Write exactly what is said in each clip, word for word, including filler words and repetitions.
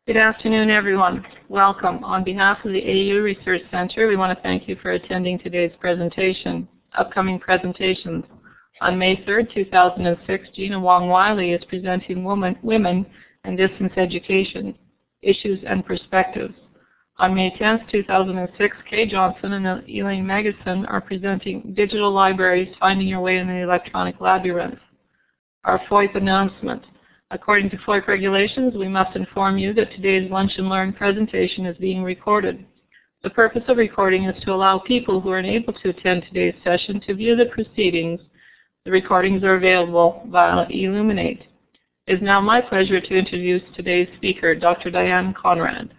Good afternoon, everyone. Welcome. On behalf of the A U Research Center, we want to thank you for attending today's presentation. Upcoming presentations. On May third, two thousand six, Gina Wong-Wiley is presenting Women, Women and Distance Education, Issues and Perspectives. On May tenth, two thousand six, Kay Johnson and Elaine Magason are presenting Digital Libraries, Finding Your Way in the Electronic Labyrinth. Our FOIP announcement. According to FOIP regulations, we must inform you that today's Lunch and Learn presentation is being recorded. The purpose of recording is to allow people who are unable to attend today's session to view the proceedings. The recordings are available via Elluminate. It is now my pleasure to introduce today's speaker, Doctor Diane Conrad.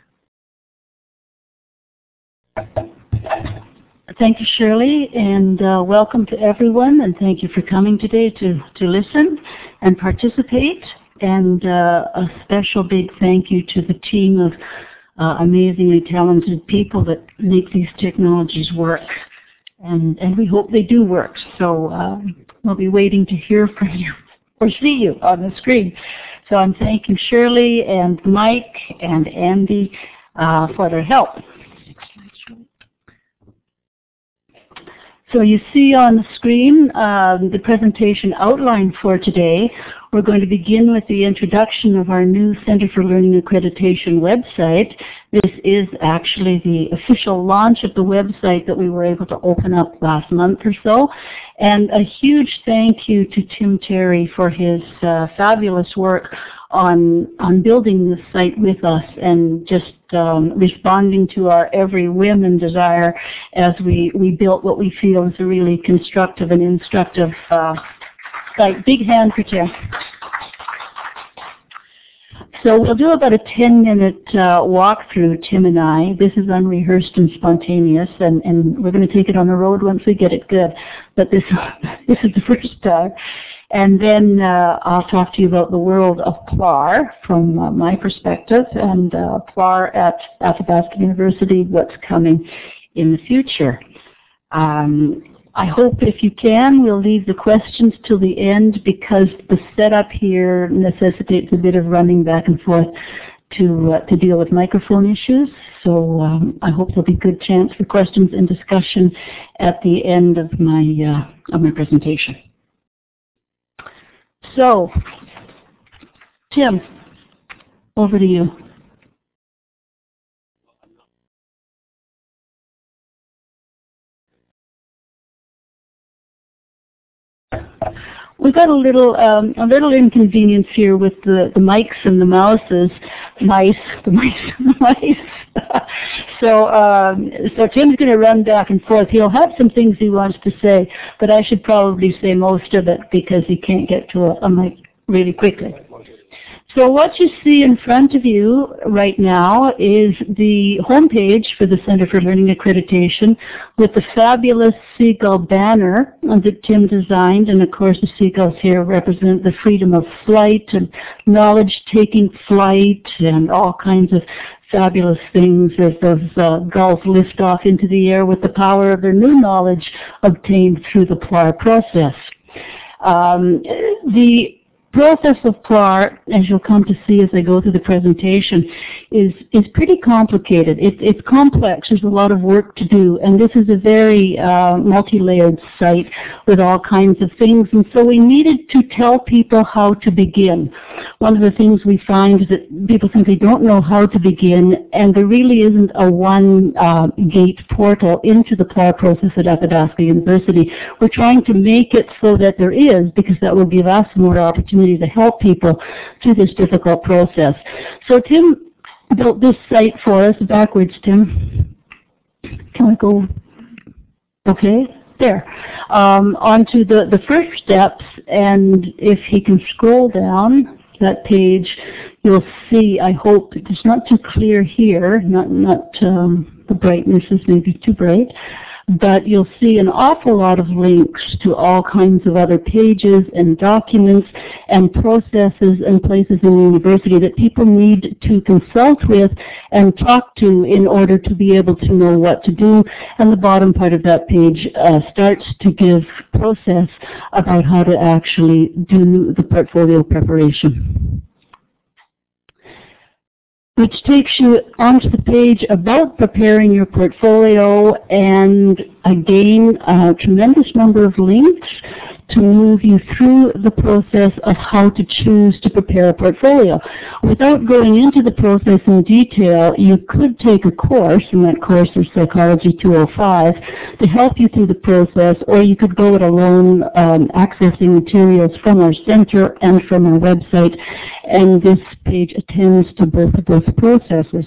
Thank you, Shirley, and uh, welcome to everyone, and thank you for coming today to, to listen and participate. And uh, a special big thank you to the team of uh, amazingly talented people that make these technologies work. And, and we hope they do work. So uh, we'll be waiting to hear from you or see you on the screen. So I'm thanking Shirley and Mike and Andy uh, for their help. So you see on the screen um, the presentation outline for today. We're going to begin with the introduction of our new Center for Learning Accreditation website. This is actually the official launch of the website that we were able to open up last month or so. And a huge thank you to Tim Terry for his uh, fabulous work on, on building this site with us and just um, responding to our every whim and desire as we, we built what we feel is a really constructive and instructive uh, site. Big hand for Tim. So we'll do about a ten minute uh, walkthrough, Tim and I. This is unrehearsed and spontaneous, and, and we're going to take it on the road once we get it good. But this, this is the first time. And then uh, I'll talk to you about the world of P L A R from uh, my perspective, and uh, P L A R at Athabasca University, what's coming in the future. Um, I hope if you can, we'll leave the questions till the end because the setup here necessitates a bit of running back and forth to uh, to deal with microphone issues. So um, I hope there'll be good chance for questions and discussion at the end of my uh, of my presentation. So, Tim, over to you. We've got a little um, a little inconvenience here with the, the mics and the mouses, mice, the mice, the mice. so um, so Tim's going to run back and forth. He'll have some things he wants to say, but I should probably say most of it because he can't get to a, a mic really quickly. So what you see in front of you right now is the homepage for the Center for Learning Accreditation with the fabulous seagull banner that Tim designed. And of course the seagulls here represent the freedom of flight and knowledge taking flight and all kinds of fabulous things as those uh, gulls lift off into the air with the power of their new knowledge obtained through the P L A R process. Um, the process of P L A R, as you'll come to see as I go through the presentation, is is pretty complicated. It, it's complex. There's a lot of work to do, and this is a very uh, multi-layered site with all kinds of things, and so we needed to tell people how to begin. One of the things we find is that people think they don't know how to begin, and there really isn't a one-gate uh, portal into the P L A R process at Athabasca University. We're trying to make it so that there is, because that will give us more opportunity to help people through this difficult process. So Tim built this site for us, backwards, Tim. Can we go? Okay, there. Um, onto the, the first steps, and if he can scroll down that page, you'll see, I hope, it's not too clear here, not, not um, the brightness is maybe too bright, but you'll see an awful lot of links to all kinds of other pages and documents and processes and places in the university that people need to consult with and talk to in order to be able to know what to do. And the bottom part of that page uh, starts to give process about how to actually do the portfolio preparation. which takes you onto the page about preparing your portfolio, and again, a tremendous number of links to move you through the process of how to choose to prepare a portfolio. Without going into the process in detail, you could take a course, and that course is Psychology two oh five, to help you through the process, or you could go it alone, um, accessing materials from our center and from our website, and this page attends to both of those processes.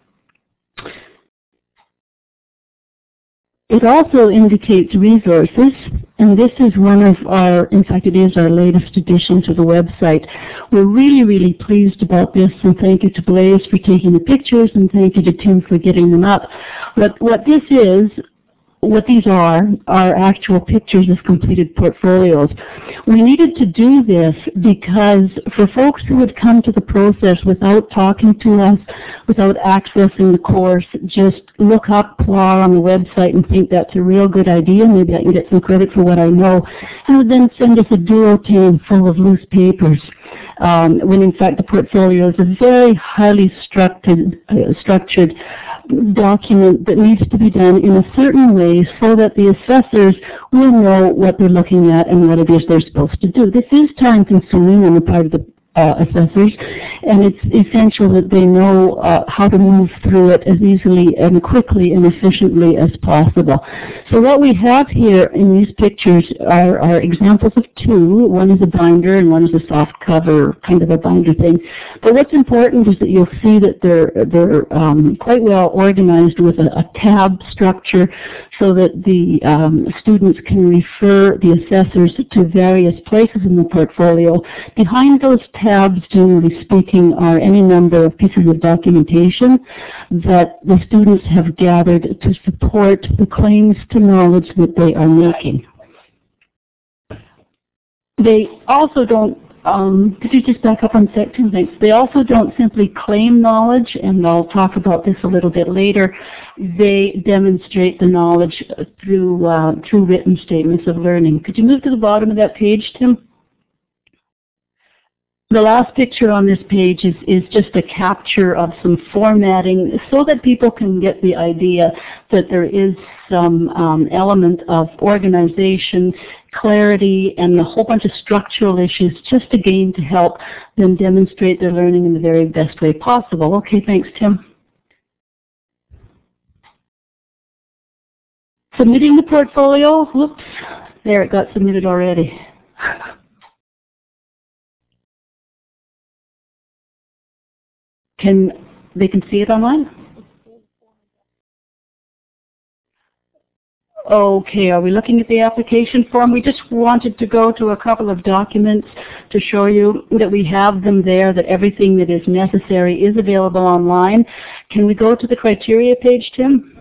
It also indicates resources, and this is one of our, in fact it is our latest addition to the website. We're really, really pleased about this, and thank you to Blaise for taking the pictures, and thank you to Tim for getting them up. What, what this is, what these are, are actual pictures of completed portfolios. We needed to do this because for folks who would come to the process without talking to us, without accessing the course, just look up P L A R on the website and think that's a real good idea, maybe I can get some credit for what I know, and would then send us a duotane full of loose papers, um, when in fact the portfolio is a very highly structured, uh, structured document that needs to be done in a certain way so that the assessors will know what they're looking at and what it is they're supposed to do. This is time consuming on the part of the uh, assessors, and it's essential that they know uh, how to move through it as easily and quickly and efficiently as possible. So what we have here in these pictures are, are examples of two. One is a binder and one is a soft cover, kind of a binder thing. But what's important is that you'll see that they're, they're um, quite well organized with a, a tab structure so that the um, students can refer the assessors to various places in the portfolio. Behind those tabs, generally speaking, are any number of pieces of documentation that the students have gathered to support the claims to knowledge that they are making. They also don't, um, could you just back up on section? Thanks. They also don't simply claim knowledge, and I'll talk about this a little bit later. They demonstrate the knowledge through, uh, through written statements of learning. Could you move to the bottom of that page, Tim? The last picture on this page is, is just a capture of some formatting so that people can get the idea that there is some um, element of organization, clarity, and a whole bunch of structural issues just again to help them demonstrate their learning in the very best way possible. Okay, thanks, Tim. Submitting the portfolio. Whoops, there, it got submitted already. Can they can see it online? Okay, are we looking at the application form? We just wanted to go to a couple of documents to show you that we have them there, that everything that is necessary is available online. Can we go to the criteria page, Tim?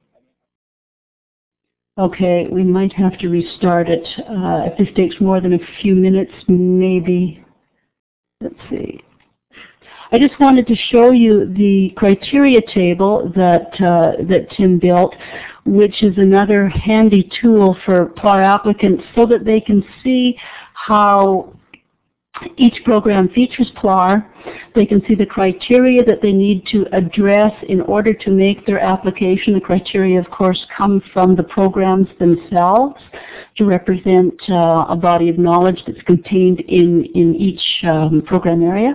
Okay, we might have to restart it. Uh, if this takes more than a few minutes, maybe. Let's see. I just wanted to show you the criteria table that uh, that Tim built, which is another handy tool for P L A R applicants so that they can see how each program features P L A R. They can see the criteria that they need to address in order to make their application. The criteria, of course, come from the programs themselves to represent uh, a body of knowledge that's contained in, in each um, program area.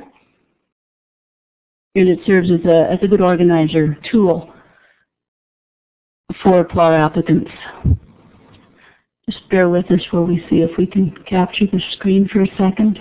And it serves as a, as a good organizer tool for P L A R applicants. Just bear with us while we see if we can capture the screen for a second.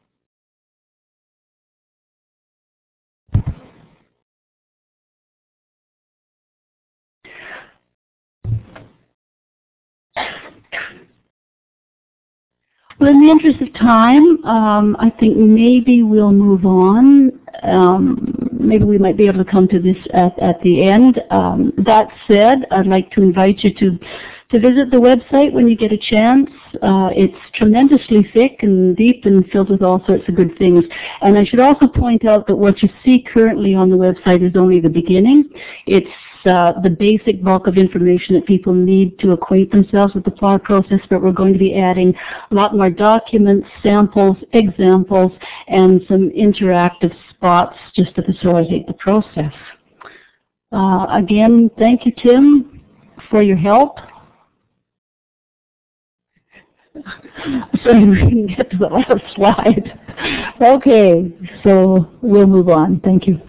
Well, in the interest of time, um, I think maybe we'll move on. Um, maybe we might be able to come to this at, at the end. Um, that said, I'd like to invite you to, to visit the website when you get a chance. Uh, it's tremendously thick and deep and filled with all sorts of good things. And I should also point out that what you see currently on the website is only the beginning. It's uh, the basic bulk of information that people need to acquaint themselves with the P L A R process, but we're going to be adding a lot more documents, samples, examples, and some interactive spots just to facilitate the process. Uh, again, thank you, Tim, for your help. So we can get to the last slide. Okay, so we'll move on. Thank you.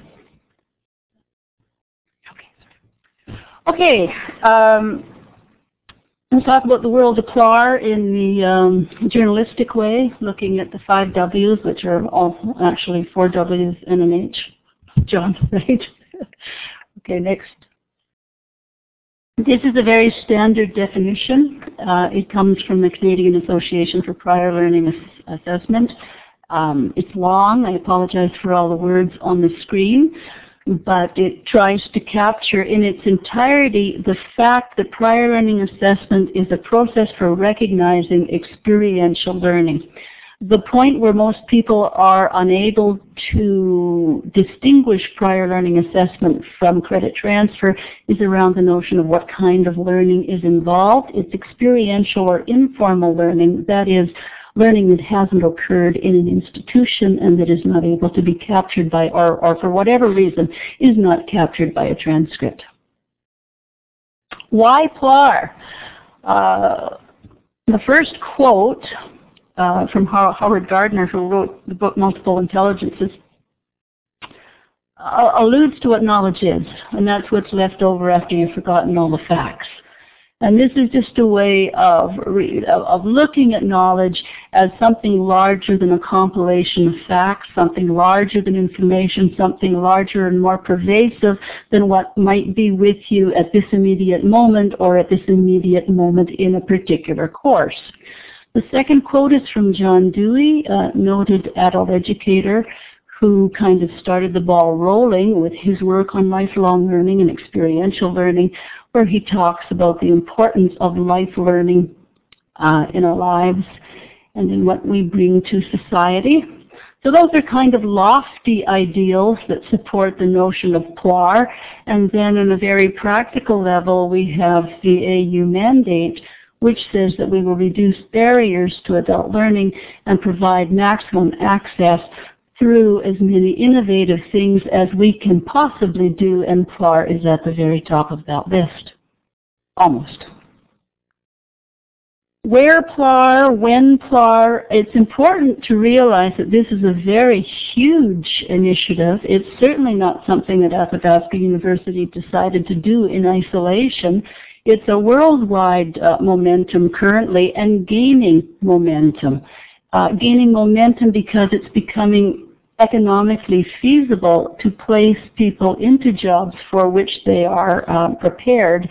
Okay, um, let's talk about the world of P L A R in the um, journalistic way, looking at the five W's, which are all actually four W's and an H. John, right? Okay, next. This is a very standard definition. Uh, it comes from the Canadian Association for Prior Learning Ass Assessment. Um, it's long. I apologize for all the words on the screen, but it tries to capture in its entirety the fact that prior learning assessment is a process for recognizing experiential learning. The point where most people are unable to distinguish prior learning assessment from credit transfer is around the notion of what kind of learning is involved. It's experiential or informal learning, that is, learning that hasn't occurred in an institution and that is not able to be captured by, or, or for whatever reason, is not captured by a transcript. Why P L A R? Uh, the first quote uh, from Howard Gardner, who wrote the book Multiple Intelligences, uh, alludes to what knowledge is, and that's what's left over after you've forgotten all the facts. And this is just a way of, of looking at knowledge as something larger than a compilation of facts, something larger than information, something larger and more pervasive than what might be with you at this immediate moment or at this immediate moment in a particular course. The second quote is from John Dewey, a noted adult educator who kind of started the ball rolling with his work on lifelong learning and experiential learning, where he talks about the importance of life learning uh, in our lives and in what we bring to society. So those are kind of lofty ideals that support the notion of P L A R. And then on a very practical level, we have the A U mandate, which says that we will reduce barriers to adult learning and provide maximum access through as many innovative things as we can possibly do, and P L A R is at the very top of that list. Almost. Where P L A R, when P L A R, it's important to realize that this is a very huge initiative. It's certainly not something that Athabasca University decided to do in isolation. It's a worldwide uh, momentum currently and gaining momentum. Uh, gaining momentum because it's becoming economically feasible to place people into jobs for which they are uh, prepared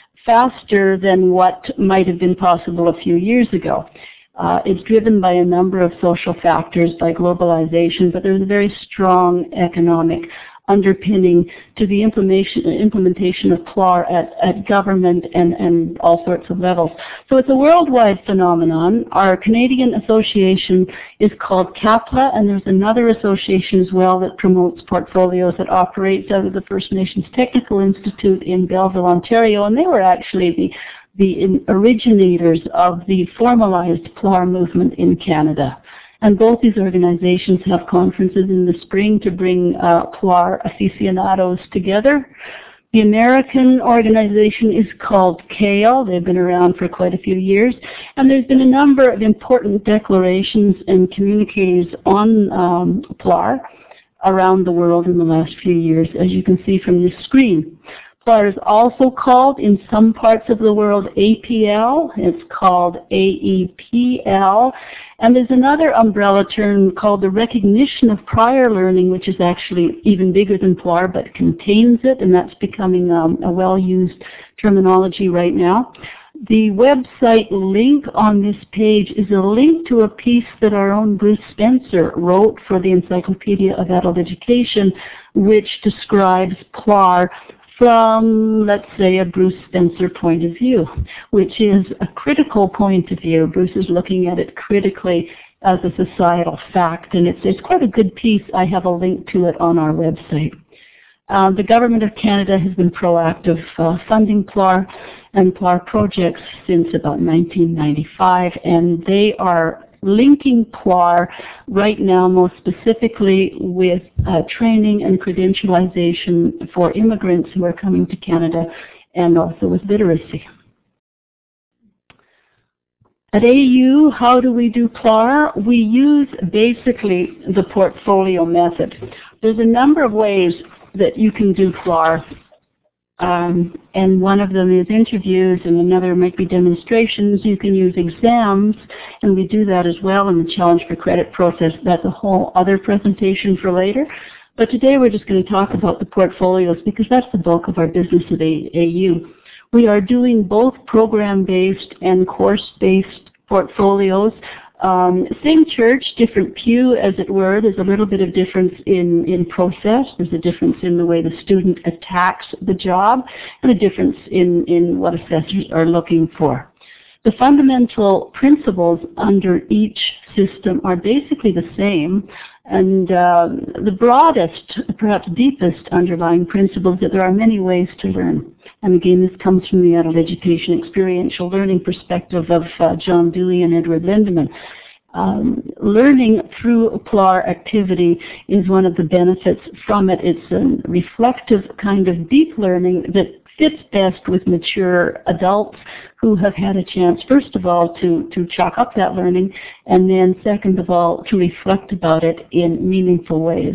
faster than what might have been possible a few years ago. Uh, it's driven by a number of social factors like globalization, but there's a very strong economic underpinning to the implementation, implementation of P L A R at, at government and, and all sorts of levels. So it's a worldwide phenomenon. Our Canadian association is called CAPLA, and there's another association as well that promotes portfolios that operates out of the First Nations Technical Institute in Belleville, Ontario, and they were actually the, the originators of the formalized P L A R movement in Canada. And both these organizations have conferences in the spring to bring uh, P L A R aficionados together. The American organization is called C A L. They've been around for quite a few years. And there's been a number of important declarations and communiques on um, P L A R around the world in the last few years, as you can see from this screen. P L A R is also called in some parts of the world A P L. It's called A E P L. And there's another umbrella term called the recognition of prior learning, which is actually even bigger than P L A R, but contains it, and that's becoming um, a well-used terminology right now. The website link on this page is a link to a piece that our own Bruce Spencer wrote for the Encyclopedia of Adult Education, which describes P L A R from, let's say, a Bruce Spencer point of view, which is a critical point of view. Bruce is looking at it critically as a societal fact, and it's, it's quite a good piece. I have a link to it on our website. Uh, the Government of Canada has been proactive uh, funding P L A R and P L A R projects since about nineteen ninety-five, and they are linking P L A R right now most specifically with uh, training and credentialization for immigrants who are coming to Canada, and also with literacy. At A U, how do we do P L A R? We use basically the portfolio method. There's a number of ways that you can do P L A R, um, and one of them is interviews, and another might be demonstrations. You can use exams, and we do that as well in the Challenge for Credit process. That's a whole other presentation for later. But today we're just going to talk about the portfolios because that's the bulk of our business at A U. We are doing both program-based and course-based portfolios. Um, same church, different pew, as it were. There's a little bit of difference in, in process. There's a difference in the way the student attacks the job, and a difference in, in what assessors are looking for. The fundamental principles under each system are basically the same, and uh, the broadest, perhaps deepest underlying principle is that there are many ways to learn. And again, this comes from the adult education experiential learning perspective of uh, John Dewey and Edward Lindemann. Um, learning through P L A R activity is one of the benefits from it. It's a reflective kind of deep learning that fits best with mature adults who have had a chance, first of all, to, to chalk up that learning, and then second of all, to reflect about it in meaningful ways.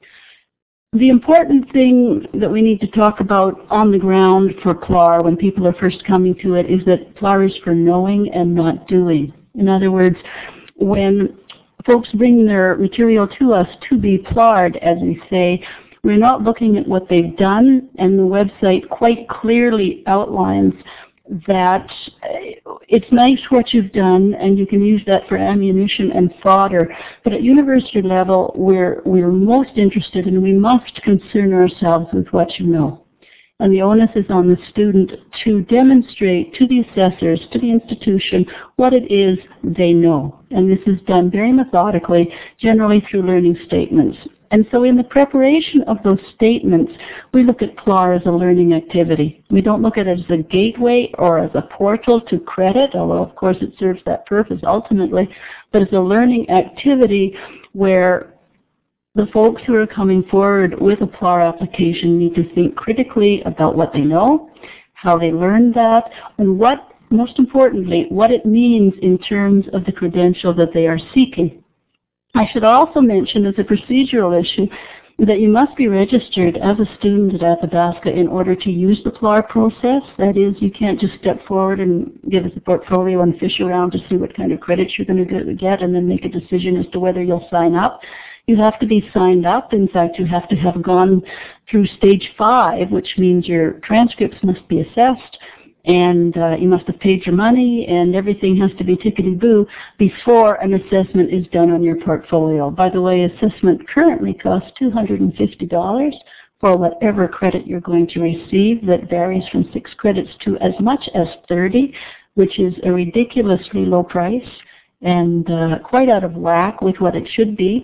The important thing that we need to talk about on the ground for P L A R when people are first coming to it is that P L A R is for knowing and not doing. In other words, when folks bring their material to us to be P L A R'd, as we say, we're not looking at what they've done, and the website quite clearly outlines that it's nice what you've done, and you can use that for ammunition and fodder. But at university level, we're, we're most interested, and we must concern ourselves with what you know. And the onus is on the student to demonstrate to the assessors, to the institution, what it is they know. And this is done very methodically, generally through learning statements. And so in the preparation of those statements, we look at P L A R as a learning activity. We don't look at it as a gateway or as a portal to credit, although of course it serves that purpose ultimately, but as a learning activity where the folks who are coming forward with a P L A R application need to think critically about what they know, how they learned that, and what, most importantly, what it means in terms of the credential that they are seeking. I should also mention as a procedural issue that you must be registered as a student at Athabasca in order to use the P L A R process. That is, you can't just step forward and give us a portfolio and fish around to see what kind of credits you're going to get and then make a decision as to whether you'll sign up. You have to be signed up. In fact, you have to have gone through stage five, which means your transcripts must be assessed, and uh, you must have paid your money, and everything has to be tickety-boo before an assessment is done on your portfolio. By the way, assessment currently costs two hundred fifty dollars for whatever credit you're going to receive. That varies from six credits to as much as thirty, which is a ridiculously low price and uh, quite out of whack with what it should be.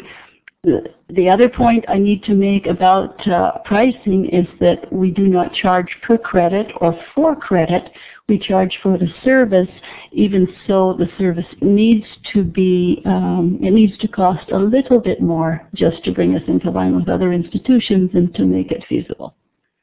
The other point I need to make about uh, pricing is that we do not charge per credit or for credit. We charge for the service. Even so, the service needs to be, um, it needs to cost a little bit more just to bring us into line with other institutions and to make it feasible.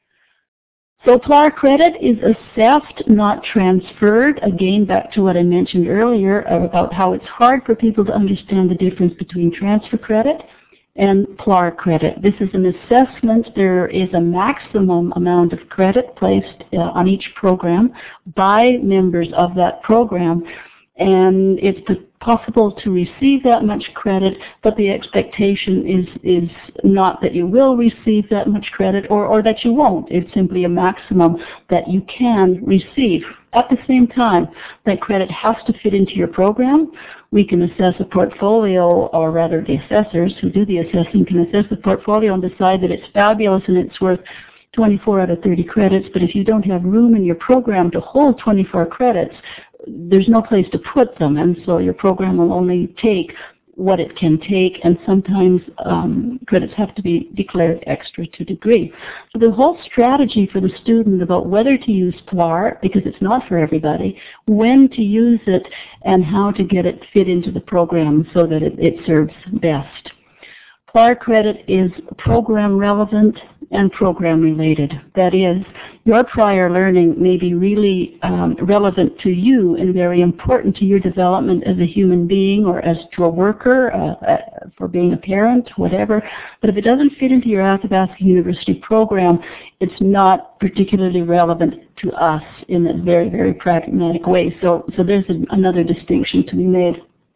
So P L A R credit is assessed, not transferred. Again, back to what I mentioned earlier about how it's hard for people to understand the difference between transfer credit and P L A R credit. This is an assessment. There is a maximum amount of credit placed uh, on each program by members of that program, and it's possible to receive that much credit, but the expectation is is not that you will receive that much credit or, or that you won't. It's simply a maximum that you can receive. At the same time, that credit has to fit into your program. We can assess a portfolio, or rather the assessors who do the assessing can assess the portfolio and decide that it's fabulous and it's worth twenty-four out of thirty credits, but if you don't have room in your program to hold twenty-four credits, there's no place to put them, and so your program will only take what it can take, and sometimes um, credits have to be declared extra to degree. So the whole strategy for the student about whether to use P L A R, because it's not for everybody, when to use it, and how to get it fit into the program so that it, it serves best. P L A R credit is program relevant and program related. That is, your prior learning may be really um, relevant to you and very important to your development as a human being or as to a worker, uh, uh, for being a parent, whatever. But if it doesn't fit into your Athabasca University program, it's not particularly relevant to us in a very, very pragmatic way. So, so there's a, another distinction to be made.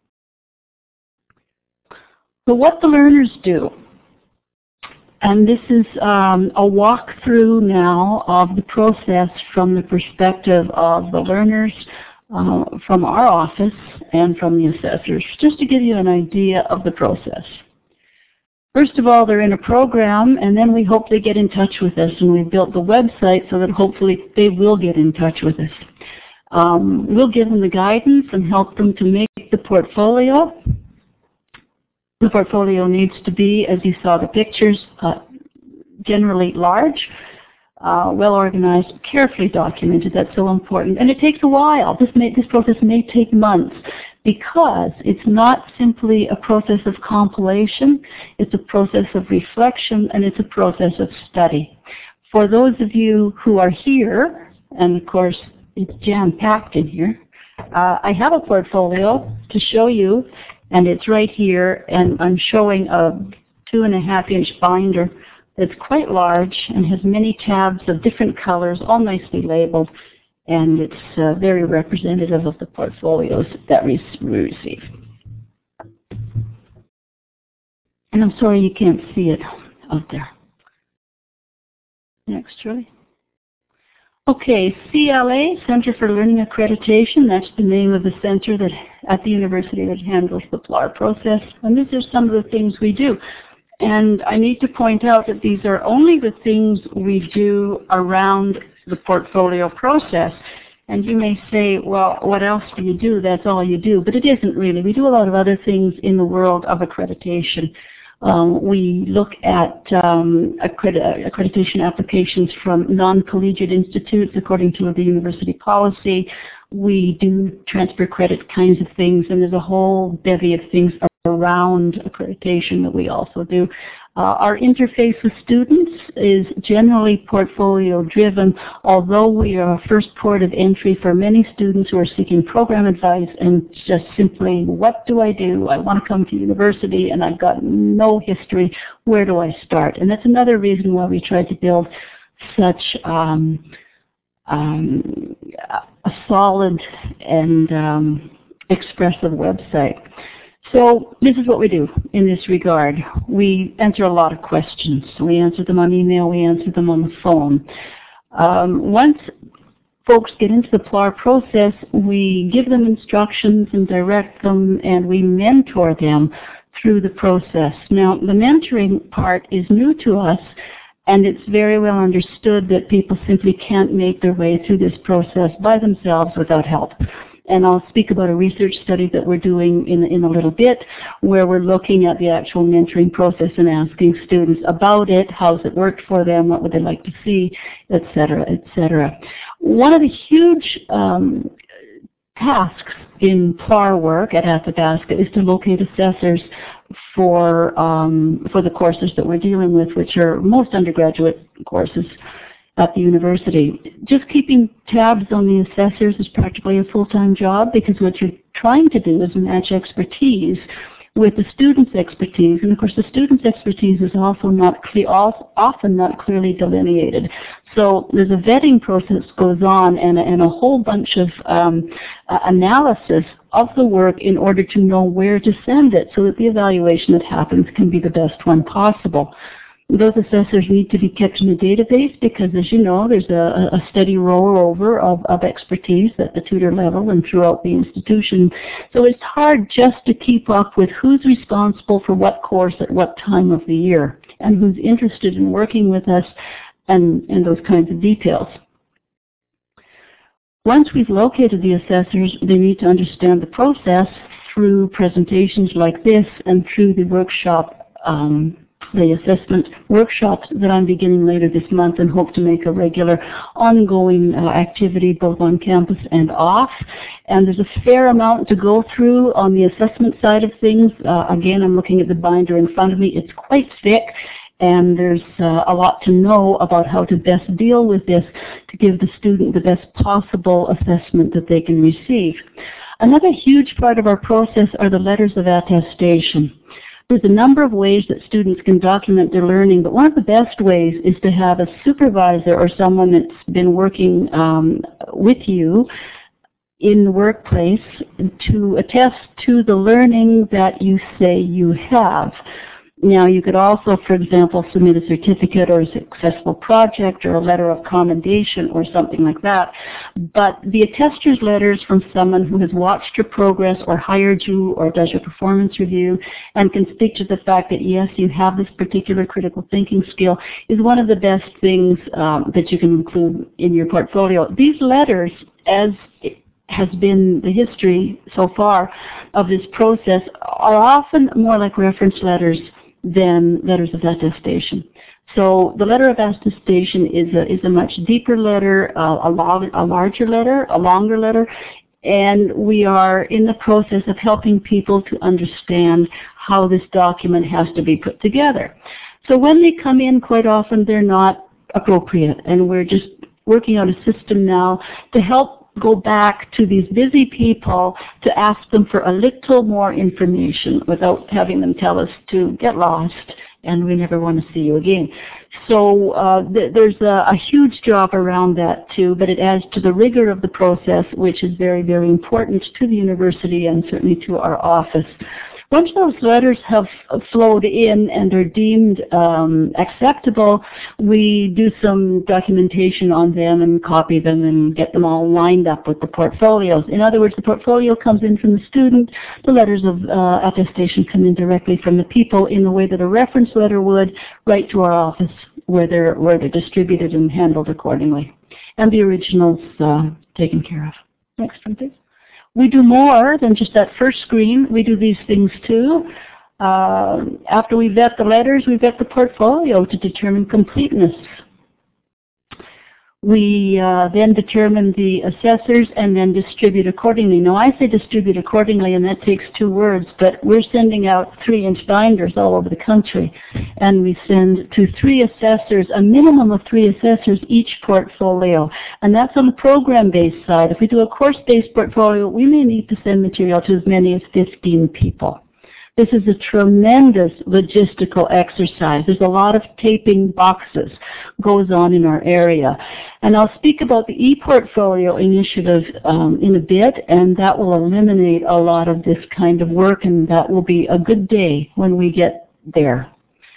So what the learners do, and this is um, a walkthrough now of the process from the perspective of the learners uh, from our office and from the assessors, just to give you an idea of the process. First of all, they're in a program, and then we hope they get in touch with us, and we've built the website so that hopefully they will get in touch with us. Um, we'll give them the guidance and help them to make the portfolio. The portfolio needs to be, as you saw the pictures, uh, generally large, uh, well organized, carefully documented. That's so important. And it takes a while. This, may, this process may take months because it's not simply a process of compilation. It's a process of reflection, and it's a process of study. For those of you who are here, and of course it's jam-packed in here, uh, I have a portfolio to show you. And it's right here, and I'm showing a two and a half inch binder that's quite large and has many tabs of different colors, all nicely labeled, and it's uh, very representative of the portfolios that we receive. And I'm sorry you can't see it out there. Next, Shirley. Okay, C L A, Center for Learning Accreditation, that's the name of the center that at the university that handles the P L A R process. And these are some of the things we do. And I need to point out that these are only the things we do around the portfolio process. And you may say, well, what else do you do? That's all you do. But it isn't really. We do a lot of other things in the world of accreditation. Um, we look at um, accredit accreditation applications from non-collegiate institutes according to the university policy. We do transfer credit kinds of things, and there's a whole bevy of things around accreditation that we also do. Uh, our interface with students is generally portfolio driven, although we are a first port of entry for many students who are seeking program advice and just simply, what do I do? I want to come to university and I've got no history. Where do I start? And that's another reason why we try to build such um, um, a solid and um, expressive website. So this is what we do in this regard. We answer a lot of questions. We answer them on email. We answer them on the phone. Um, once folks get into the P L A R process, we give them instructions and direct them, and we mentor them through the process. Now, the mentoring part is new to us, and it's very well understood that people simply can't make their way through this process by themselves without help. And I'll speak about a research study that we're doing in, in a little bit, where we're looking at the actual mentoring process and asking students about it, how's it worked for them, what would they like to see, et cetera, et cetera. One of the huge um, tasks in P L A R work at Athabasca is to locate assessors for, um, for the courses that we're dealing with, which are most undergraduate courses at the university. Just keeping tabs on the assessors is practically a full-time job, because what you're trying to do is match expertise with the student's expertise. And of course the student's expertise is also not clear, often not clearly delineated. So there's a vetting process goes on, and a, and a whole bunch of um, uh, analysis of the work in order to know where to send it so that the evaluation that happens can be the best one possible. Those assessors need to be kept in a database because, as you know, there's a, a steady rollover of, of expertise at the tutor level and throughout the institution. So it's hard just to keep up with who's responsible for what course at what time of the year and who's interested in working with us and, and those kinds of details. Once we've located the assessors, they need to understand the process through presentations like this and through the workshop, um, the assessment workshops that I'm beginning later this month, and hope to make a regular ongoing uh, activity both on campus and off. And there's a fair amount to go through on the assessment side of things. Uh, again, I'm looking at the binder in front of me. It's quite thick, and there's uh, a lot to know about how to best deal with this to give the student the best possible assessment that they can receive. Another huge part of our process are the letters of attestation. There's a number of ways that students can document their learning, but one of the best ways is to have a supervisor or someone that's been working um, with you in the workplace to attest to the learning that you say you have. Now, you could also, for example, submit a certificate or a successful project or a letter of commendation or something like that. But the attester's letters from someone who has watched your progress or hired you or does your performance review and can speak to the fact that, yes, you have this particular critical thinking skill is one of the best things um, that you can include in your portfolio. These letters, as has been the history so far of this process, are often more like reference letters than letters of attestation. So the letter of attestation is a, is a much deeper letter, uh, a, long, a larger letter, a longer letter, and we are in the process of helping people to understand how this document has to be put together. So when they come in, quite often they're not appropriate, and we're just working out a system now to help go back to these busy people to ask them for a little more information without having them tell us to get lost and we never want to see you again. So uh, th there's a, a huge job around that too, but it adds to the rigor of the process, which is very, very important to the university and certainly to our office. Once those letters have flowed in and are deemed um, acceptable, we do some documentation on them and copy them and get them all lined up with the portfolios. In other words, the portfolio comes in from the student, the letters of uh, attestation come in directly from the people in the way that a reference letter would, right to our office where they're, where they're distributed and handled accordingly. And the originals uh, taken care of. Next one, please. We do more than just that first screen. We do these things too. Uh, after we vet the letters, we vet the portfolio to determine completeness. We uh, then determine the assessors and then distribute accordingly. Now, I say distribute accordingly, and that takes two words, but we're sending out three-inch binders all over the country, and we send to three assessors, a minimum of three assessors each portfolio, and that's on the program-based side. If we do a course-based portfolio, we may need to send material to as many as fifteen people. This is a tremendous logistical exercise. There's a lot of taping boxes goes on in our area. And I'll speak about the e-portfolio initiative um, in a bit, and that will eliminate a lot of this kind of work, and that will be a good day when we get there.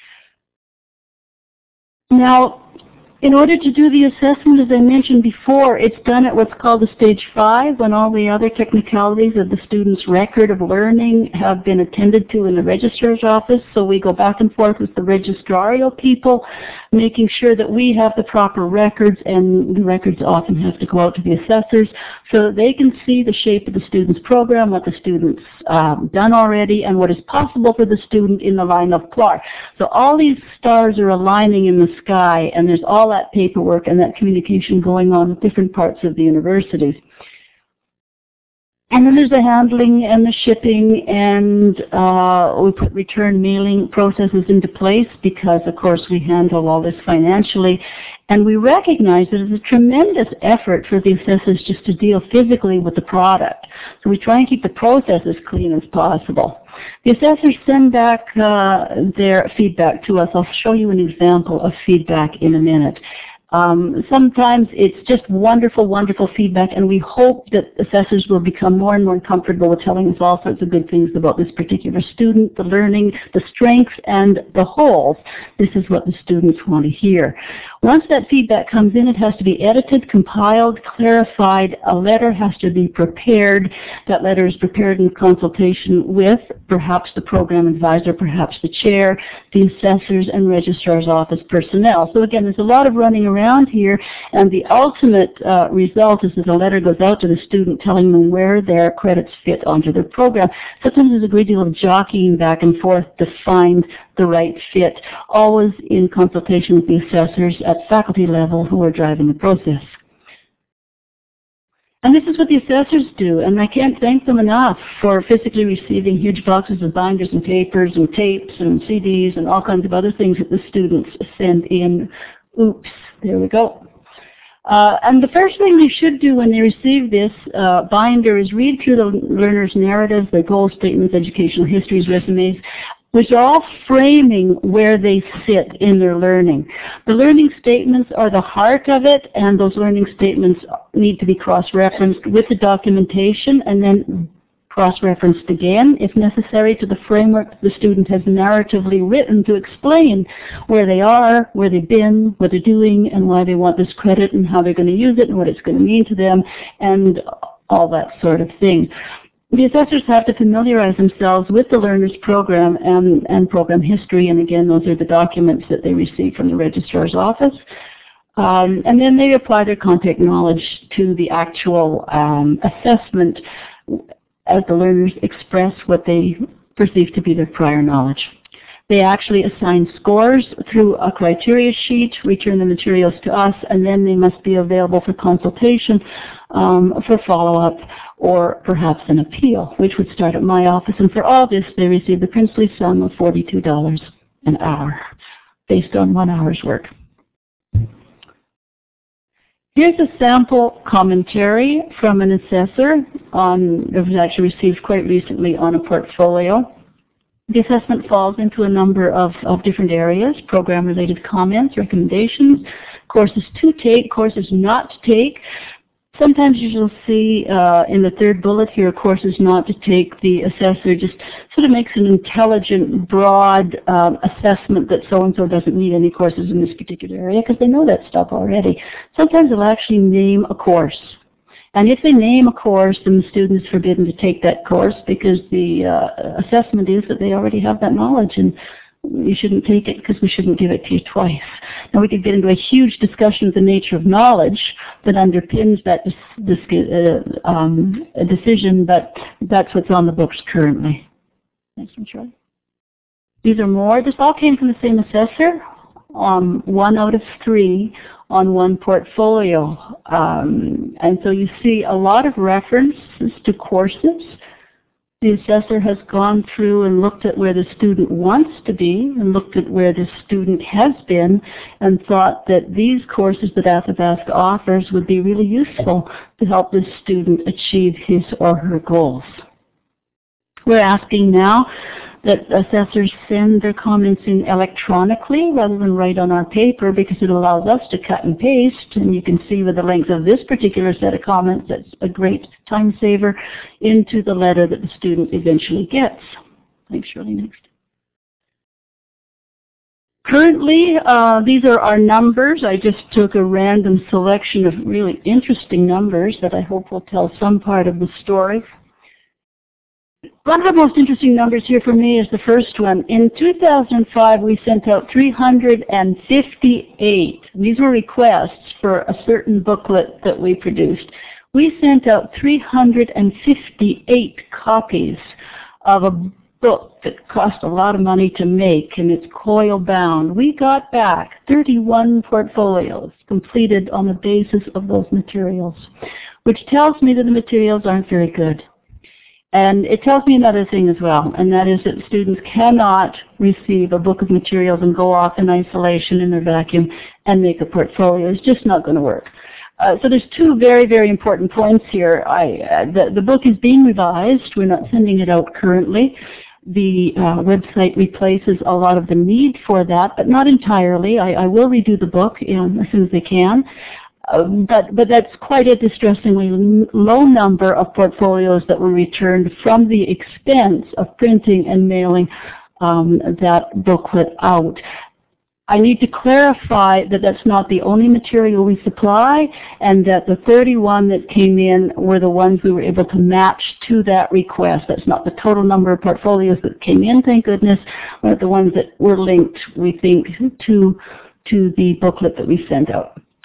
Now, in order to do the assessment, as I mentioned before, it's done at what's called a stage five, when all the other technicalities of the student's record of learning have been attended to in the registrar's office. So we go back and forth with the registrarial people, making sure that we have the proper records, and the records often have to go out to the assessors so that they can see the shape of the student's program, what the student's um, done already, and what is possible for the student in the line of P L A R. So all these stars are aligning in the sky, and there's all that paperwork and that communication going on with different parts of the universities. And then there's the handling and the shipping, and uh, we put return mailing processes into place because, of course, we handle all this financially. And we recognize that it's a tremendous effort for the assessors just to deal physically with the product. So we try and keep the process as clean as possible. The assessors send back uh, their feedback to us. I'll show you an example of feedback in a minute. Um, sometimes it's just wonderful, wonderful feedback, and we hope that assessors will become more and more comfortable with telling us all sorts of good things about this particular student, the learning, the strengths, and the holes. This is what the students want to hear. Once that feedback comes in, it has to be edited, compiled, clarified. A letter has to be prepared. That letter is prepared in consultation with perhaps the program advisor, perhaps the chair, the assessors, and registrar's office personnel. So again, there's a lot of running around around here, and the ultimate uh, result is that a letter goes out to the student telling them where their credits fit onto their program. Sometimes there's a great deal of jockeying back and forth to find the right fit, always in consultation with the assessors at faculty level who are driving the process. And this is what the assessors do, and I can't thank them enough for physically receiving huge boxes of binders and papers and tapes and C Ds and all kinds of other things that the students send in. Oops, there we go. Uh, and the first thing they should do when they receive this uh, binder is read through the learner's narratives, their goal statements, educational histories, resumes, which are all framing where they sit in their learning. The learning statements are the heart of it, and those learning statements need to be cross-referenced with the documentation and then cross-referenced again, if necessary, to the framework the student has narratively written to explain where they are, where they've been, what they're doing, and why they want this credit, and how they're going to use it, and what it's going to mean to them, and all that sort of thing. The assessors have to familiarize themselves with the learner's program and, and program history, and again, those are the documents that they receive from the registrar's office. Um, and then they apply their content knowledge to the actual um, assessment as the learners express what they perceive to be their prior knowledge. They actually assign scores through a criteria sheet, return the materials to us, and then they must be available for consultation, um, for follow-up, or perhaps an appeal, which would start at my office. And for all this, they receive the princely sum of forty-two dollars an hour, based on one hour's work. Here's a sample commentary from an assessor on, it was actually received quite recently on a portfolio. The assessment falls into a number of, of different areas: program-related comments, recommendations, courses to take, courses not to take. Sometimes you'll see uh, in the third bullet here, courses not to take. The assessor just sort of makes an intelligent, broad um, assessment that so-and-so doesn't need any courses in this particular area because they know that stuff already. Sometimes they'll actually name a course. And if they name a course, then the student is forbidden to take that course because the uh, assessment is that they already have that knowledge, and you shouldn't take it because we shouldn't give it to you twice. Now we could get into a huge discussion of the nature of knowledge that underpins that dis dis uh, um, decision, but that's what's on the books currently. Next one, Charlie. These are more. This all came from the same assessor. Um, one out of three on one portfolio. Um, and so you see a lot of references to courses. The assessor has gone through and looked at where the student wants to be and looked at where the student has been and thought that these courses that Athabasca offers would be really useful to help this student achieve his or her goals. We're asking now that assessors send their comments in electronically rather than write on our paper because it allows us to cut and paste, and you can see with the length of this particular set of comments that's a great time saver into the letter that the student eventually gets. Thanks, Shirley. Next. Currently, uh, these are our numbers. I just took a random selection of really interesting numbers that I hope will tell some part of the story. One of the most interesting numbers here for me is the first one. In two thousand five, we sent out three hundred fifty-eight. These were requests for a certain booklet that we produced. We sent out three hundred fifty-eight copies of a book that cost a lot of money to make, and it's coil bound. We got back thirty-one portfolios completed on the basis of those materials, which tells me that the materials aren't very good. And it tells me another thing as well, and that is that students cannot receive a book of materials and go off in isolation in their vacuum and make a portfolio. It's just not going to work. Uh, so there's two very, very important points here. I, uh, the, the book is being revised. We're not sending it out currently. The uh, website replaces a lot of the need for that, but not entirely. I, I will redo the book um, as soon as I can. Uh, but, but that's quite a distressingly low number of portfolios that were returned from the expense of printing and mailing um, that booklet out. I need to clarify that that's not the only material we supply, and that the thirty-one that came in were the ones we were able to match to that request. That's not the total number of portfolios that came in, thank goodness, but the ones that were linked, we think, to, to the booklet that we sent out.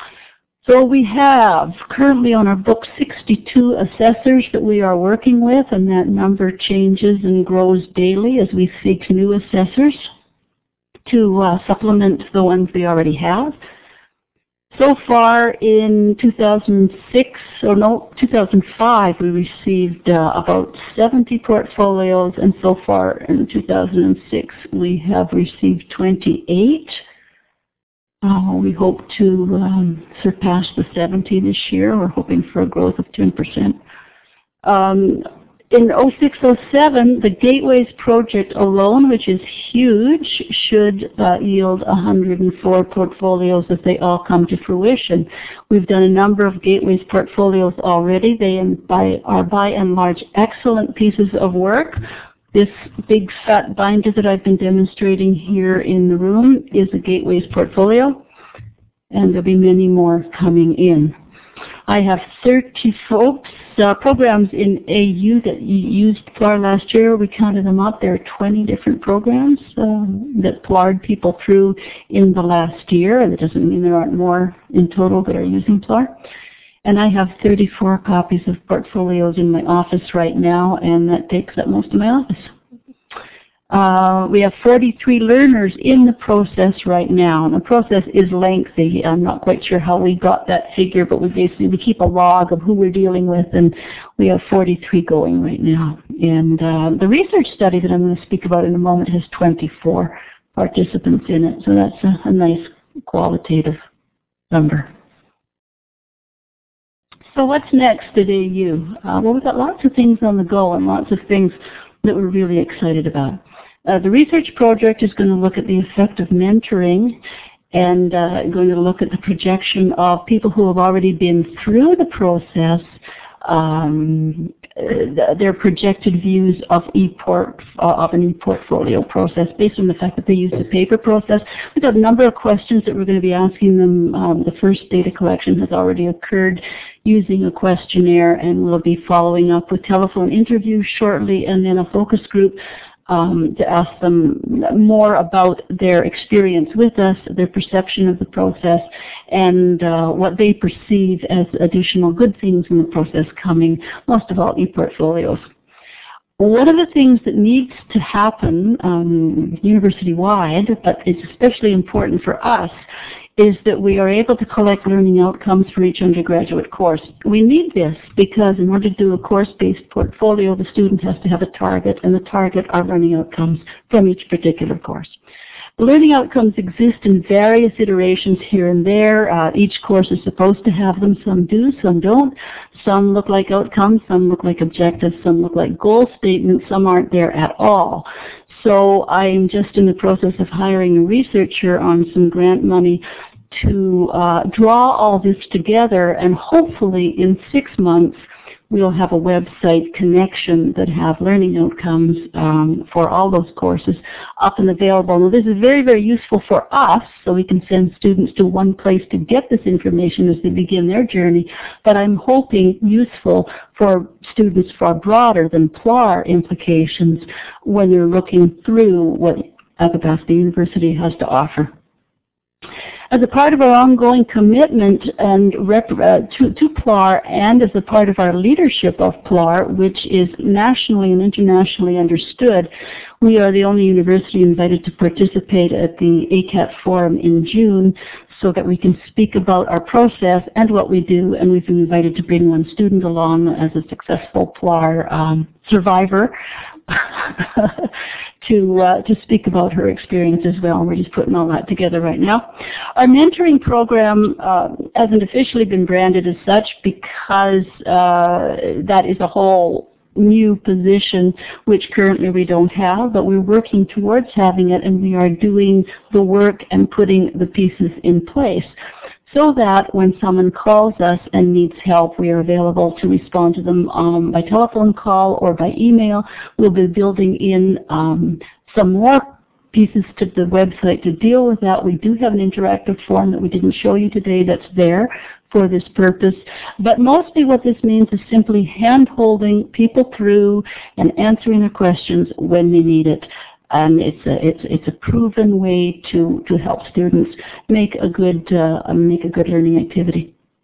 So we have currently on our book sixty-two assessors that we are working with, and that number changes and grows daily as we seek new assessors to uh, supplement the ones we already have. So far in two thousand six, or no, two thousand five, we received uh, about seventy portfolios, and so far in two thousand six we have received twenty-eight. Uh, we hope to um, surpass the seventy this year. We're hoping for a growth of ten percent. Um, in oh six oh seven, the Gateways project alone, which is huge, should uh, yield one hundred four portfolios if they all come to fruition. We've done a number of Gateways portfolios already. They by, are by and large excellent pieces of work. This big fat binder that I've been demonstrating here in the room is a Gateways portfolio, and there'll be many more coming in. I have thirty folks, uh, programs in A U that used P L A R last year. We counted them up. There are twenty different programs um, that P L A R'd people through in the last year, and it doesn't mean there aren't more in total that are using P L A R. And I have thirty-four copies of portfolios in my office right now, and that takes up most of my office. Uh, we have forty-three learners in the process right now. And the process is lengthy. I'm not quite sure how we got that figure, but we basically we keep a log of who we're dealing with, and we have forty-three going right now. And uh, the research study that I'm going to speak about in a moment has twenty-four participants in it, so that's a, a nice qualitative number. So what's next at A U? Uh, well, we've got lots of things on the go and lots of things that we're really excited about. Uh, the research project is going to look at the effect of mentoring and uh, going to look at the projection of people who have already been through the process, um, their projected views of, e-port, uh, of an e-portfolio process based on the fact that they use the paper process. We've got a number of questions that we're going to be asking them. Um, the first data collection has already occurred using a questionnaire, and we'll be following up with telephone interviews shortly, and then a focus group um, to ask them more about their experience with us, their perception of the process, and uh, what they perceive as additional good things in the process coming, most of all e-portfolios. One of the things that needs to happen um, university-wide, but it's especially important for us, is that we are able to collect learning outcomes for each undergraduate course. We need this because in order to do a course-based portfolio, the student has to have a target, and the target are learning outcomes from each particular course. The learning outcomes exist in various iterations here and there. Uh, each course is supposed to have them. Some do, some don't. Some look like outcomes, some look like objectives, some look like goal statements, some aren't there at all. So I'm just in the process of hiring a researcher on some grant money to uh, draw all this together, and hopefully in six months we'll have a website connection that have learning outcomes um, for all those courses up and available. Now this is very, very useful for us, so we can send students to one place to get this information as they begin their journey, but I'm hoping useful for students far broader than P L A R implications when they're looking through what Athabasca University has to offer. As a part of our ongoing commitment and rep, uh, to, to P L A R, and as a part of our leadership of P L A R, which is nationally and internationally understood, we are the only university invited to participate at the A C A T Forum in June so that we can speak about our process and what we do, and we've been invited to bring one student along as a successful P L A R um, survivor to uh, to speak about her experience as well. We're just putting all that together right now. Our mentoring program uh, hasn't officially been branded as such because uh, that is a whole new position which currently we don't have, but we're working towards having it, and we are doing the work and putting the pieces in place so that when someone calls us and needs help, we are available to respond to them um, by telephone call or by email. We'll be building in um, some more pieces to the website to deal with that. We do have an interactive form that we didn't show you today that's there for this purpose. But mostly what this means is simply hand-holding people through and answering their questions when they need it. And it's a, it's, it's a proven way to, to help students make a good, uh, make a good learning activity.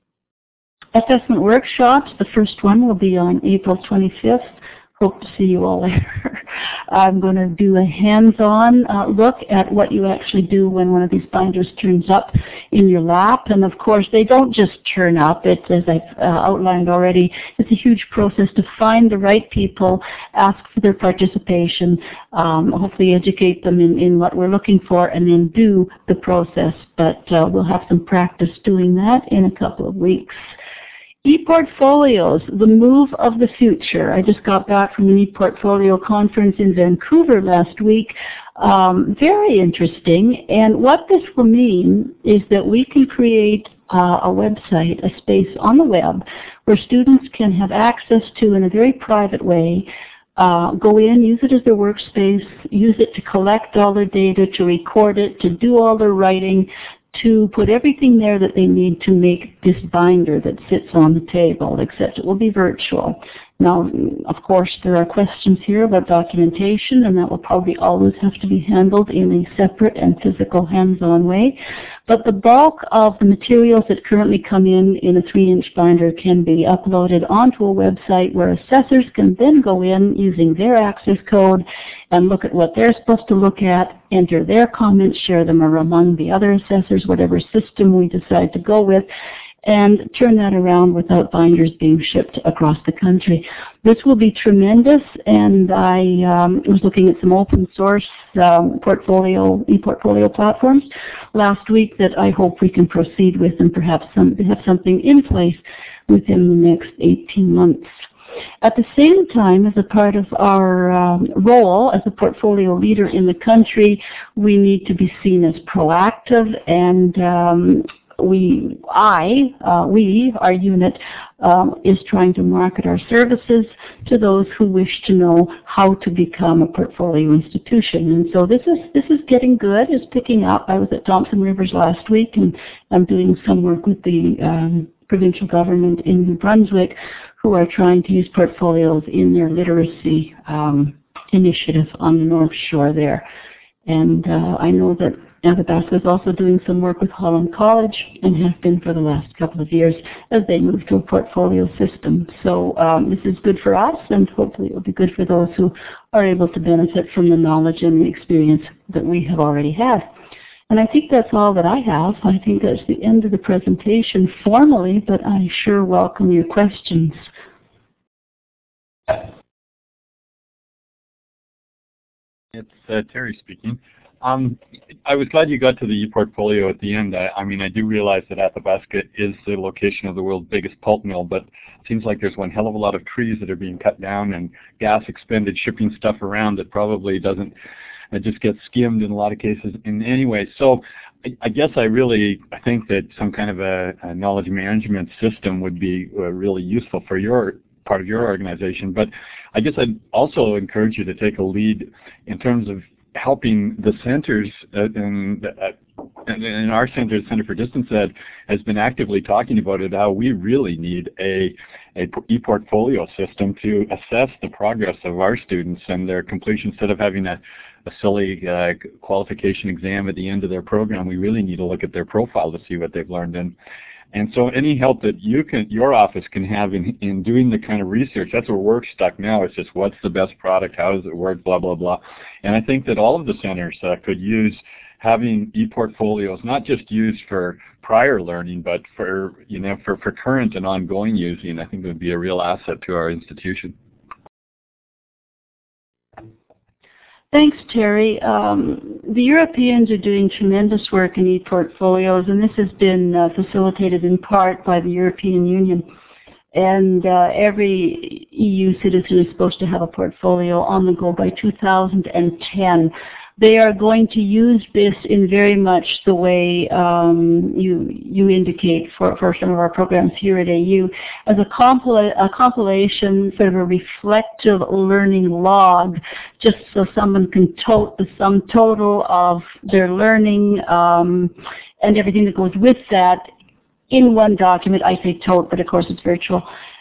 assessment workshops. The first one will be on April twenty-fifth. Hope to see you all there. I'm going to do a hands-on uh, look at what you actually do when one of these binders turns up in your lap. And of course, they don't just turn up. It's, as I've uh, outlined already, it's a huge process to find the right people, ask for their participation, um, hopefully educate them in, in what we're looking for, and then do the process. But uh, we'll have some practice doing that in a couple of weeks. E-portfolios, the move of the future. I just got back from an e-portfolio conference in Vancouver last week. Um, very interesting. And what this will mean is that we can create uh, a website, a space on the web, where students can have access to, in a very private way, Uh, go in, use it as their workspace, use it to collect all their data, to record it, to do all their writing, to put everything there that they need to make this binder that sits on the table, except it will be virtual. Now, of course, there are questions here about documentation, and that will probably always have to be handled in a separate and physical hands-on way. But the bulk of the materials that currently come in in a three-inch binder can be uploaded onto a website where assessors can then go in using their access code and look at what they're supposed to look at, enter their comments, share them among the other assessors, whatever system we decide to go with, and turn that around without binders being shipped across the country. This will be tremendous, and I um, was looking at some open source um, portfolio, e-portfolio platforms last week that I hope we can proceed with and perhaps some, have something in place within the next eighteen months. At the same time, as a part of our um, role as a portfolio leader in the country, we need to be seen as proactive, and um, we, I, uh, we, our unit, um, is trying to market our services to those who wish to know how to become a portfolio institution. And so this is this is getting good. It's picking up. I was at Thompson Rivers last week, and I'm doing some work with the um, provincial government in New Brunswick, who are trying to use portfolios in their literacy um, initiative on the North Shore there. And uh, I know that Athabasca is also doing some work with Holland College, and has been for the last couple of years as they move to a portfolio system. So um, this is good for us, and hopefully it will be good for those who are able to benefit from the knowledge and the experience that we have already had. And I think that's all that I have. I think that's the end of the presentation formally, but I sure welcome your questions. It's uh, Terry speaking. Um, I was glad you got to the e-portfolio at the end. I, I mean, I do realize that Athabasca is the location of the world's biggest pulp mill, but it seems like there's one hell of a lot of trees that are being cut down and gas expended shipping stuff around that probably doesn't, it just gets skimmed in a lot of cases in any way. So I, I guess I really I think that some kind of a, a knowledge management system would be uh, really useful for your part of your organization. But I guess I'd also encourage you to take a lead in terms of helping the centers, uh, and, uh, and in our center, the Center for Distance Ed, has been actively talking about it, how we really need a, a e-portfolio system to assess the progress of our students and their completion. Instead of having a, a silly uh, qualification exam at the end of their program, we really need to look at their profile to see what they've learned. And, and so any help that you can, your office can have in, in doing the kind of research, that's where we're stuck now. It's just what's the best product, how does it work, blah, blah, blah. And I think that all of the centers uh, could use having e-portfolios, not just used for prior learning, but for, you know, for, for current and ongoing using. I think it would be a real asset to our institution. Thanks, Terry. Um, the Europeans are doing tremendous work in e-portfolios, and this has been uh, facilitated in part by the European Union. And uh, every E U citizen is supposed to have a portfolio on the go by two thousand ten. They are going to use this in very much the way um, you you indicate for, for some of our programs here at A U, as a, compila a compilation, sort of a reflective learning log, just so someone can tote the sum total of their learning um, and everything that goes with that in one document. I say tote, but of course it's virtual.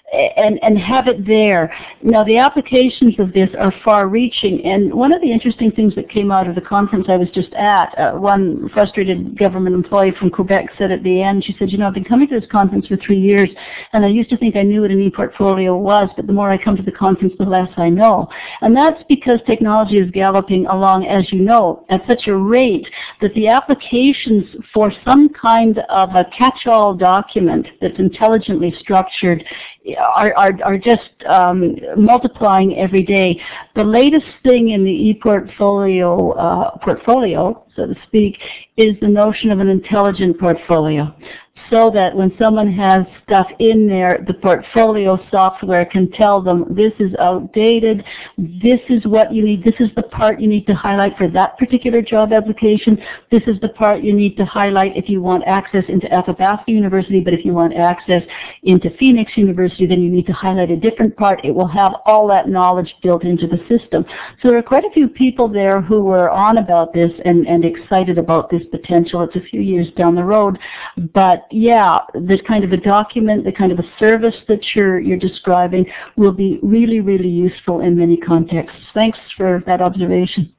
and, and have it there. Now, the applications of this are far-reaching, and one of the interesting things that came out of the conference I was just at, uh, one frustrated government employee from Quebec said at the end, she said, you know, I've been coming to this conference for three years, and I used to think I knew what an e-portfolio was, but the more I come to the conference, the less I know. And that's because technology is galloping along, as you know, at such a rate that the applications for some kind of a catch-all document that's intelligently structured Are, are, are just um, multiplying every day. The latest thing in the e-portfolio uh, portfolio, so to speak, is the notion of an intelligent portfolio. So that when someone has stuff in there, the portfolio software can tell them this is outdated, this is what you need, this is the part you need to highlight for that particular job application, this is the part you need to highlight if you want access into Athabasca University, but if you want access into Phoenix University, then you need to highlight a different part. It will have all that knowledge built into the system. So there are quite a few people there who were on about this and, and excited about this potential. It's a few years down the road, but yeah, this kind of a document, the kind of a service that you're, you're describing will be really, really useful in many contexts. Thanks for that observation.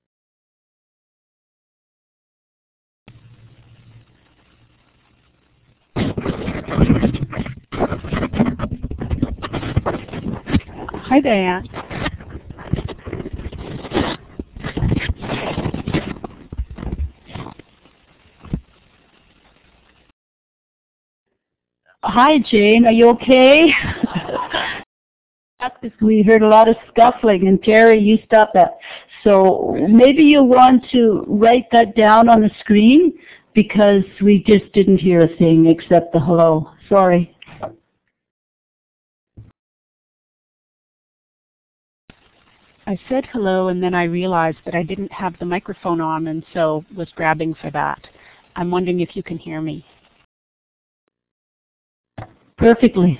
Hi, Diane. Hi, Jane. Are you okay? We heard a lot of scuffling, and Terry, you stopped that. So maybe you want to write that down on the screen, because we just didn't hear a thing except the hello. Sorry. I said hello, and then I realized that I didn't have the microphone on, and so was grabbing for that. I'm wondering if you can hear me. Perfectly.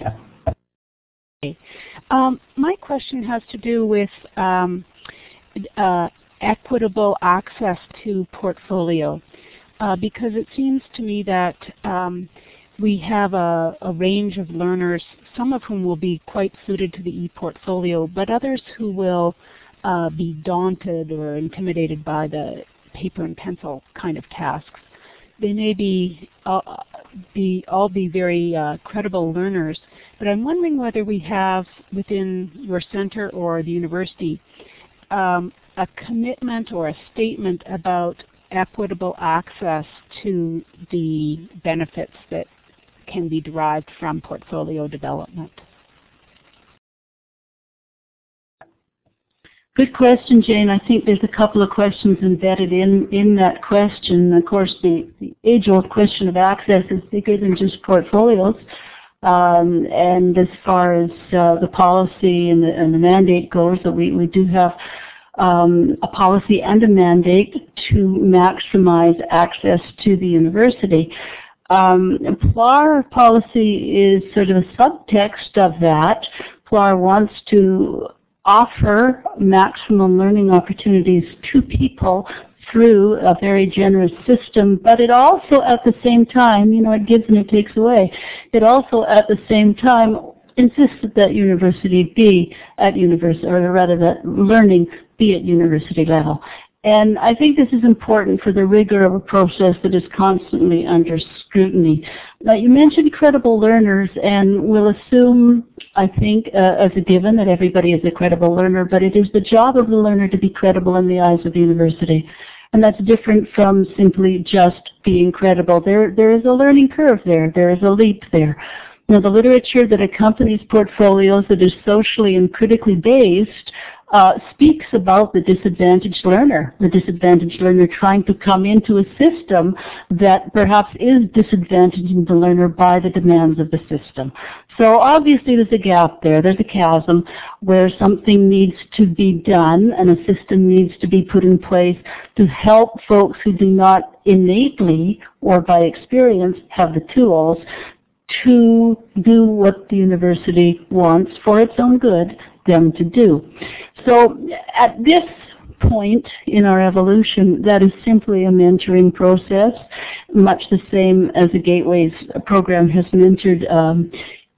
Um, my question has to do with um, uh, equitable access to portfolio, uh, because it seems to me that um, we have a, a range of learners, some of whom will be quite suited to the e-portfolio, but others who will uh, be daunted or intimidated by the paper and pencil kind of tasks. They may be, uh, be all be very uh, credible learners, but I'm wondering whether we have within your center or the university um, a commitment or a statement about equitable access to the benefits that can be derived from portfolio development. Good question, Jane. I think there's a couple of questions embedded in, in that question. Of course, the, the age-old question of access is bigger than just portfolios. Um, and as far as uh, the policy and the, and the mandate goes, that we, we do have um, a policy and a mandate to maximize access to the university. Um, P L A R policy is sort of a subtext of that. P L A R wants to offer maximum learning opportunities to people through a very generous system, but it also at the same time, you know, it gives and it takes away. It also at the same time insists that university be at university, or rather that learning be at university level. And I think this is important for the rigor of a process that is constantly under scrutiny. Now, you mentioned credible learners, and we'll assume, I think, uh, as a given that everybody is a credible learner, but it is the job of the learner to be credible in the eyes of the university. And that's different from simply just being credible. There, there is a learning curve there. There is a leap there. Now, the literature that accompanies portfolios that is socially and critically based Uh, speaks about the disadvantaged learner, the disadvantaged learner trying to come into a system that perhaps is disadvantaging the learner by the demands of the system. So obviously there's a gap there, there's a chasm where something needs to be done and a system needs to be put in place to help folks who do not innately or by experience have the tools to do what the university wants for its own good them to do. So at this point in our evolution, that is simply a mentoring process, much the same as the Gateways program has mentored um,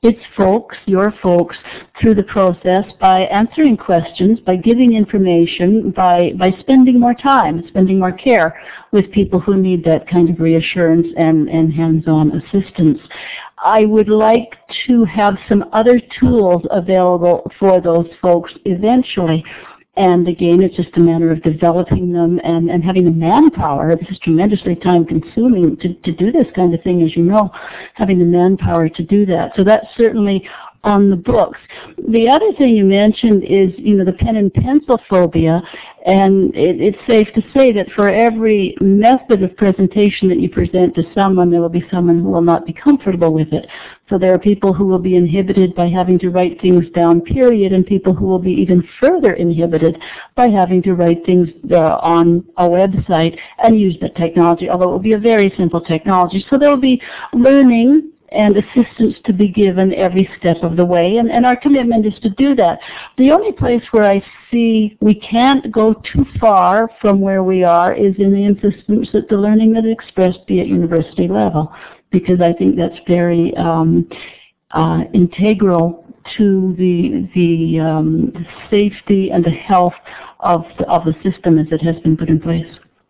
its folks, your folks, through the process by answering questions, by giving information, by, by spending more time, spending more care with people who need that kind of reassurance and, and hands-on assistance. I would like to have some other tools available for those folks eventually. And again, it's just a matter of developing them and, and having the manpower. This is tremendously time consuming to, to do this kind of thing, as you know, having the manpower to do that. So that's certainly on the books. The other thing you mentioned is, you know, the pen and pencil phobia, and it, it's safe to say that for every method of presentation that you present to someone, there will be someone who will not be comfortable with it. So there are people who will be inhibited by having to write things down, period, and people who will be even further inhibited by having to write things uh, on a website and use that technology, although it will be a very simple technology. So there will be learning and assistance to be given every step of the way, and, and our commitment is to do that. The only place where I see we can't go too far from where we are is in the insistence that the learning that is expressed be at university level, because I think that's very um, uh, integral to the, the um, safety and the health of the, of the system as it has been put in place.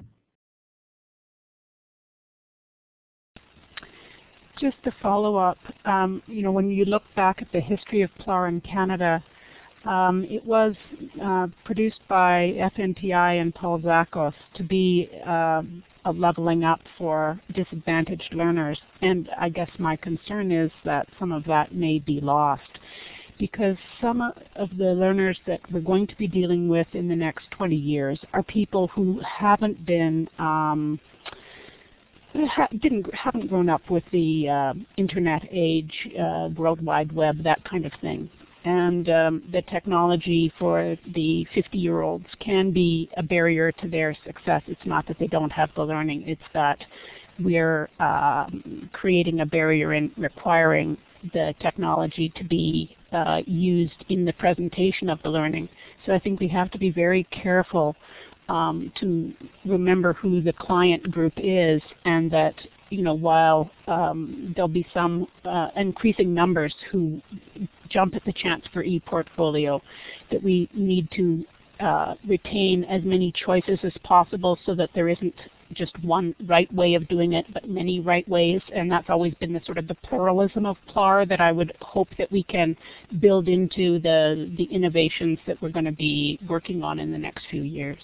Just to follow up, um, you know, when you look back at the history of P L A R in Canada, um, it was uh, produced by F N T I and Paul Zakos to be uh, a leveling up for disadvantaged learners. And I guess my concern is that some of that may be lost, because some of the learners that we're going to be dealing with in the next twenty years are people who haven't been um, Ha didn't haven't grown up with the uh, internet age, uh, World Wide Web, that kind of thing, and um, the technology for the fifty-year-olds can be a barrier to their success. It's not that they don't have the learning; it's that we're uh, creating a barrier in requiring the technology to be uh, used in the presentation of the learning. So I think we have to be very careful Um, to remember who the client group is, and that, you know, while um, there'll be some uh, increasing numbers who jump at the chance for ePortfolio, that we need to uh, retain as many choices as possible so that there isn't just one right way of doing it, but many right ways. And that's always been the sort of the pluralism of P L A R that I would hope that we can build into the, the innovations that we're going to be working on in the next few years.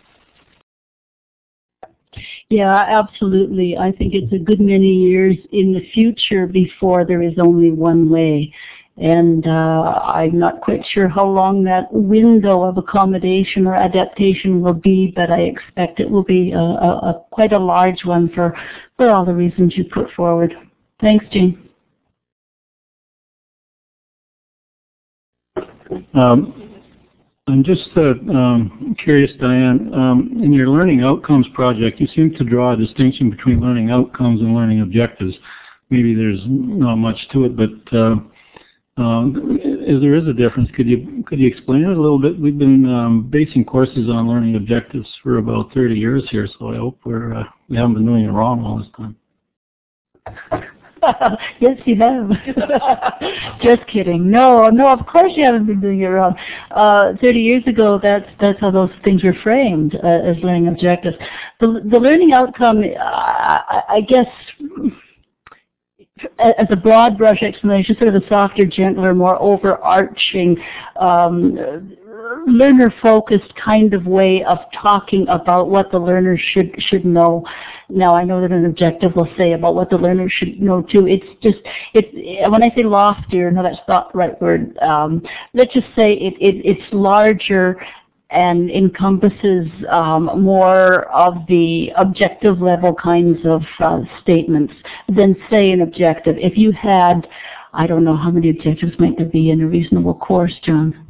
Yeah, absolutely. I think it's a good many years in the future before there is only one way. And uh, I'm not quite sure how long that window of accommodation or adaptation will be, but I expect it will be a, a, a quite a large one for, for all the reasons you put forward. Thanks, Jane. Um, I'm just uh, um, curious, Diane, um, in your learning outcomes project, you seem to draw a distinction between learning outcomes and learning objectives. Maybe there's not much to it, but uh, um, if there is a difference, could you could you explain it a little bit? We've been um, basing courses on learning objectives for about thirty years here, so I hope we're uh, we haven't been doing it wrong all this time. Yes, you have. Just kidding. No, no, of course you haven't been doing it wrong. Uh, thirty years ago, that's that's how those things were framed uh, as learning objectives. The, the learning outcome, uh, I, I guess, as a broad brush explanation, sort of a softer, gentler, more overarching, um, learner-focused kind of way of talking about what the learner should should know. Now, I know that an objective will say about what the learner should know too. It's just, it, when I say loftier, no, that's not the right word. Um, let's just say it, it, it's larger and encompasses um, more of the objective level kinds of uh, statements than, say, an objective. If you had, I don't know how many objectives might there be in a reasonable course, John?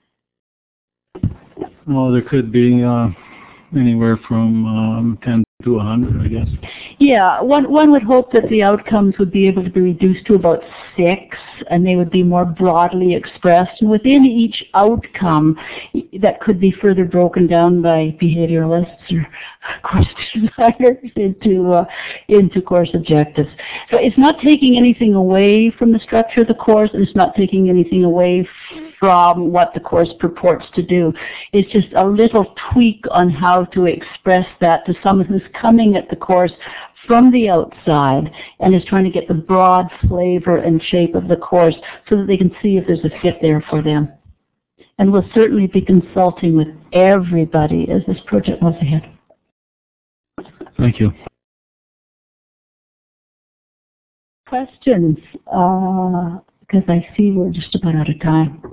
Well, there could be uh, anywhere from um, ten to a hundred, I guess. Yeah, one one would hope that the outcomes would be able to be reduced to about six, and they would be more broadly expressed. And within each outcome, that could be further broken down by behavioralists or course designers into uh, into course objectives. So it's not taking anything away from the structure of the course, and it's not taking anything away from what the course purports to do. It's just a little tweak on how to express that to someone who's coming at the course from the outside and is trying to get the broad flavor and shape of the course so that they can see if there's a fit there for them. And we'll certainly be consulting with everybody as this project moves ahead. Thank you. Questions? Uh, because I see we're just about out of time.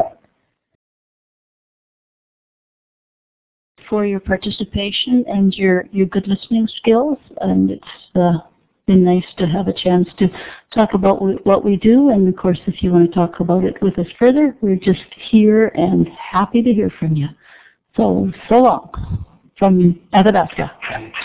For your participation and your, your good listening skills, and it's uh, been nice to have a chance to talk about what we do, and of course if you want to talk about it with us further, we're just here and happy to hear from you. So, so long from Athabasca.